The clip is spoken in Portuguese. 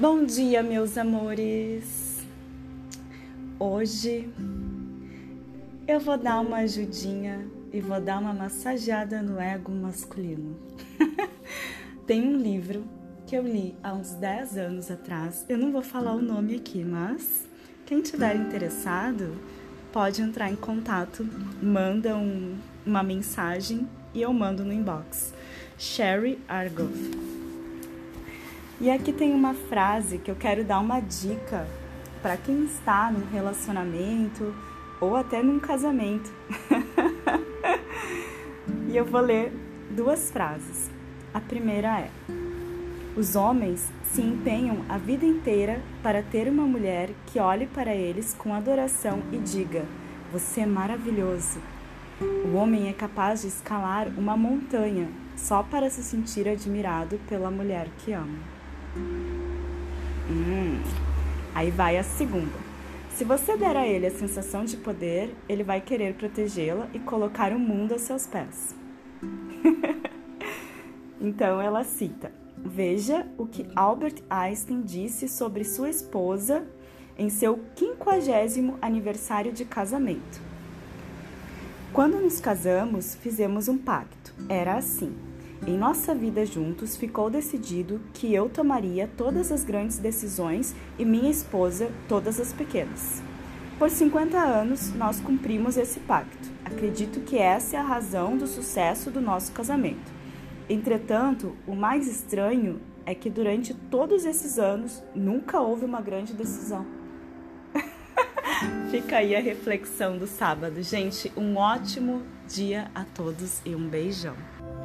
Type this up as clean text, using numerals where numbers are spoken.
Bom dia, meus amores! Hoje eu vou dar uma ajudinha e vou dar uma massageada no ego masculino. Tem um livro que eu li há uns 10 anos atrás, eu não vou falar o nome aqui, mas quem tiver interessado pode entrar em contato, manda uma mensagem e eu mando no inbox. Sherry Argov. E aqui tem uma frase que eu quero dar uma dica para quem está num relacionamento ou até num casamento. E eu vou ler duas frases. A primeira é: os homens se empenham a vida inteira para ter uma mulher que olhe para eles com adoração e diga: você é maravilhoso. O homem é capaz de escalar uma montanha só para se sentir admirado pela mulher que ama. Aí vai a segunda. Se você der a ele a sensação de poder, ele vai querer protegê-la e colocar o mundo a seus pés. Então ela cita: veja o que Albert Einstein disse sobre sua esposa em seu 50º aniversário de casamento. Quando nos casamos, fizemos um pacto. Era assim: em nossa vida juntos, ficou decidido que eu tomaria todas as grandes decisões e minha esposa todas as pequenas. Por 50 anos, nós cumprimos esse pacto. Acredito que essa é a razão do sucesso do nosso casamento. Entretanto, o mais estranho é que durante todos esses anos, nunca houve uma grande decisão. Fica aí a reflexão do sábado. Gente, um ótimo dia a todos e um beijão.